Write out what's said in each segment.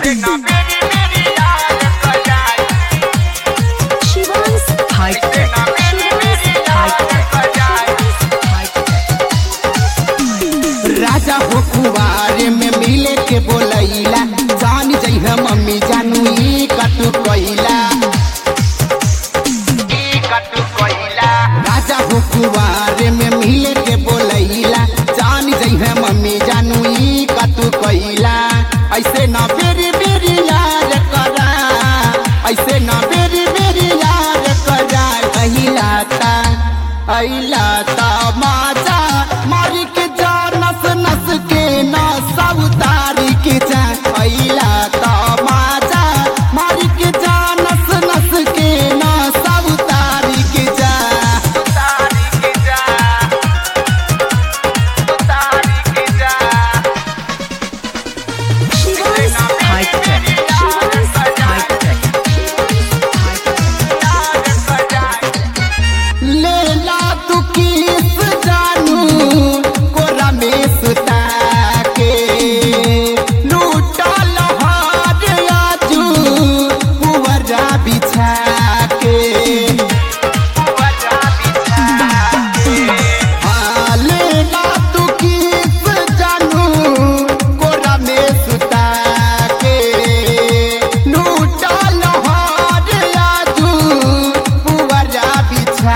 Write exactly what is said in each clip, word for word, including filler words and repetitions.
राजा हो कुवारे में मिले के बोलैला जान जइह मम्मी जानू ई कटु कइला राजा हो कुवारे में मिले के बोलैला जान जइह मम्मी जानू ई कटु कइला ऐसे ना बेरी बेरी यार करा ऐसे ना बेरी बेरी यार करा कहिला ता अइला ता माजा मारी के जा नस नस के ना सब तारी के जा अइला ता माजा मारी के जा नस नस के ना सब तारी के जा तारी के जा तारी के जा लेला तू किस जानू कोरा में सुता के लूटा लहार आजू पुवरा बिछा के पुवरा बिछा के हाँ लेला तू किस जानू कोरा में सुता के लूटा लहार आजू पुवरा बिछा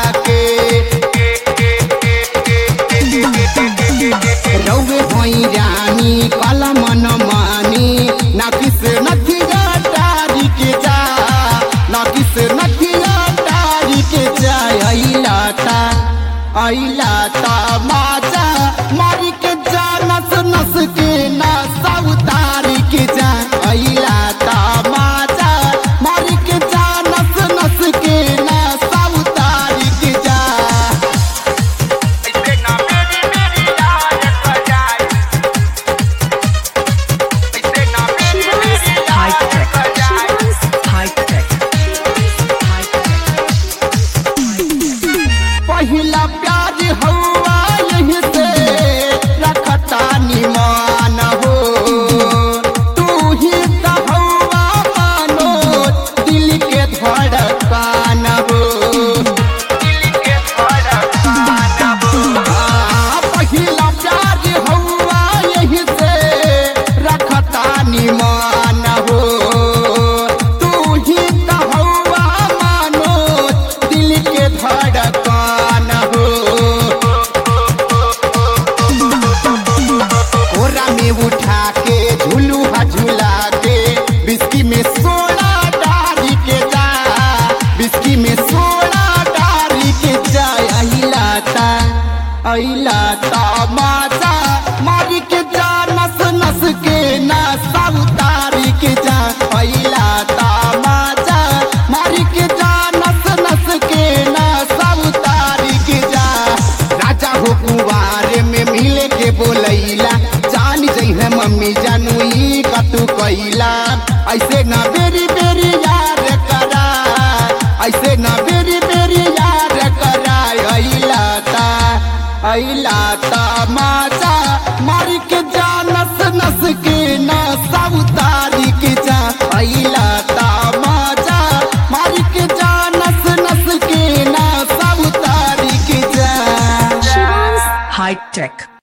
रौवे भई रानी कला मन मानी ना किस नथिया तारी के जा ना किस नथिया तारी के जा अइला ता अइला ता माजा मारी के जा नस नस के ना सब तारी के जा अइला ता माजा मारी के जा नस नस के ना सब तारी के जा पहिला प्यार हवा यहीं से रखता निमान हो तू ही तो हवा मानो दिल के धड़कन हो दिल के धड़कन हो पहिला प्यार हवा यहीं से रखता निमान हो तू ही तो हवा मानो दिल के धड़कन उठा के झूलू झूला के बिस्की में सोना डारी के जा बिस्की में सोना डारी के जा अइला ता अइला ता माजा मारी के जा नस नस के ना सब तारी के जा अइला ता माजा मारी के जा नस नस के ना सब तारी के जा राजा हो कुवारे में मिले के बोलैला जान जइह मम्मी जानू ई कतु कइला ऐसे ना बेरी बेरी यार करा ऐसे ना बेरी बेरी यार करा अइला ता अइला ता माजा मारी के जा नस नस के ना सब तारी के जा अइला ता माजा मारी के जा नस नस के ना सब तारी के जा High Tech.